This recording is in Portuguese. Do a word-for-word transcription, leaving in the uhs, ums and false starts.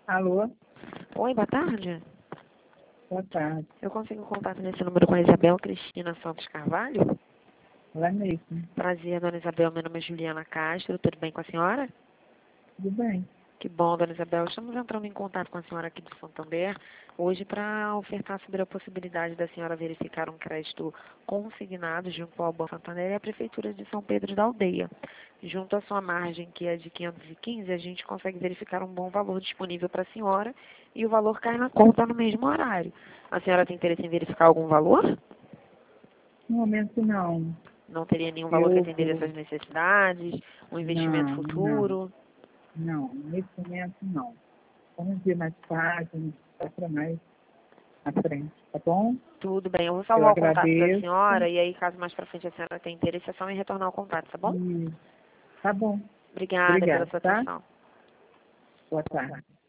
Alô? Oi, boa tarde. Boa tarde. Eu consigo contato nesse número com a Isabel Cristina Santos Carvalho? Ela mesmo. Prazer, dona Isabel. Meu nome é Juliana Castro. Tudo bem com a senhora? Tudo bem. Que bom, dona Isabel. Estamos entrando em contato com a senhora aqui de Santander hoje para ofertar sobre a possibilidade da senhora verificar um crédito consignado junto ao Banco Santander e à Prefeitura de São Pedro da Aldeia. Junto à sua margem, que é de quinhentos e quinze, a gente consegue verificar um bom valor disponível para a senhora e o valor cai na conta no mesmo horário. A senhora tem interesse em verificar algum valor? No momento, não. Não teria nenhum valor que Eu atenderia às vou... suas necessidades, um investimento Não, não. futuro? Não, nesse momento, não. Vamos ver mais tarde, para mais à frente, tá bom? Tudo bem, eu vou Eu salvar o contato da agradeço. senhora e aí, caso mais pra frente a senhora tenha interesse, é só me retornar o contato, tá bom? E tá bom. Obrigada pela Obrigado, sua tá? atenção. Boa tarde.